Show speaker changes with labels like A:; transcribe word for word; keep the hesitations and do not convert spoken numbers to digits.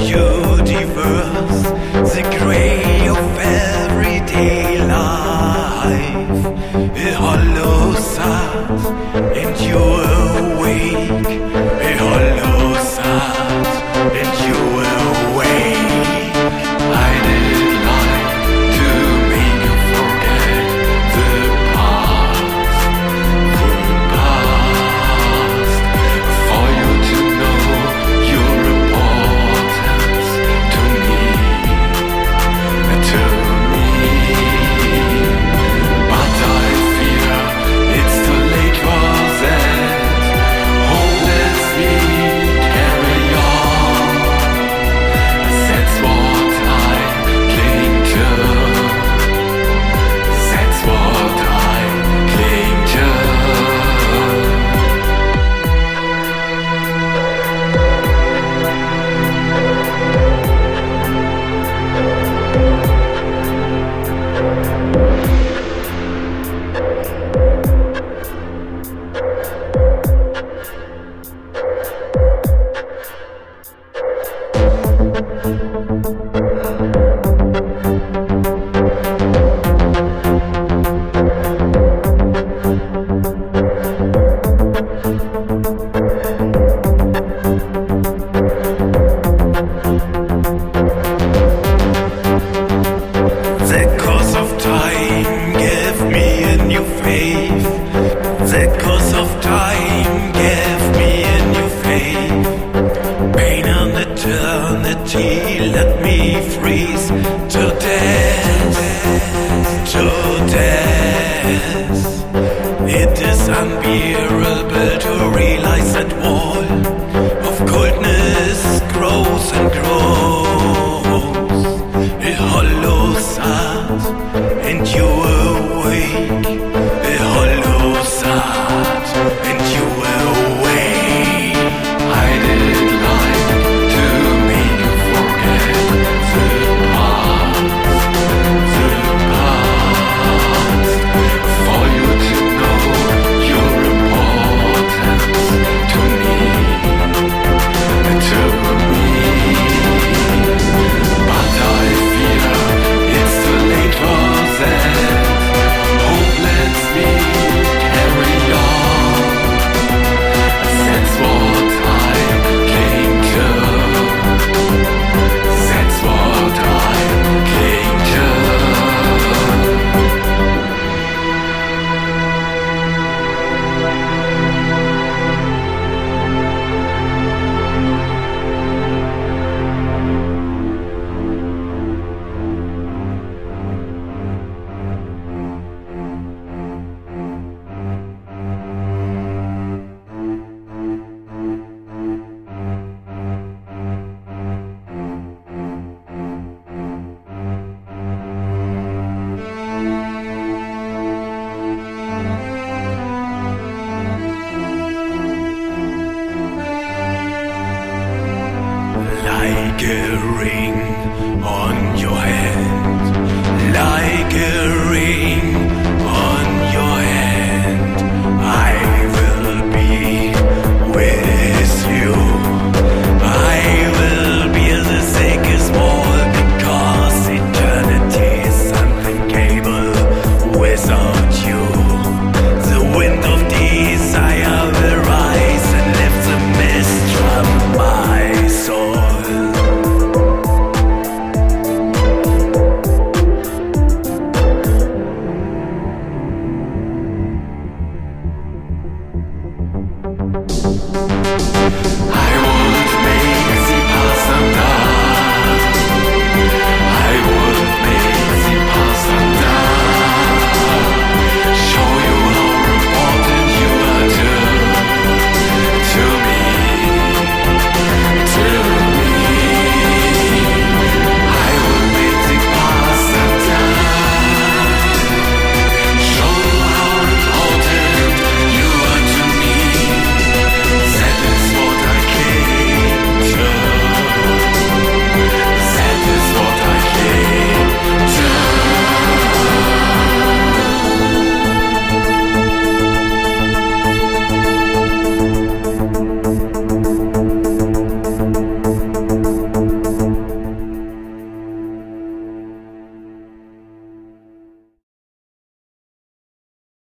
A: universe, the grey of everyday life, a hollow sound, and you're awake, a hollow sound, and you're awake. I did like to make you forget the past, the past, for you to know your importance to me, to me. But I fear it's too late for that. Hopelessly carry on. That's what I cling to. That's what I cling to. The course of time gave me a new faith. The course of time gave me a new faith. Pain and eternity let me freeze to death, to death. It is unbearable to realize that wall of coldness grows and grows. A hollow sound, and you awake. A hollow sound, and you awake. I did like to make you forget the past, the past, for you to know your importance to me, to me. But I fear it's too late for that. Hopelessly carry on. That's what I cling to. That's what I cling to. Like a ring on your hand, like a ring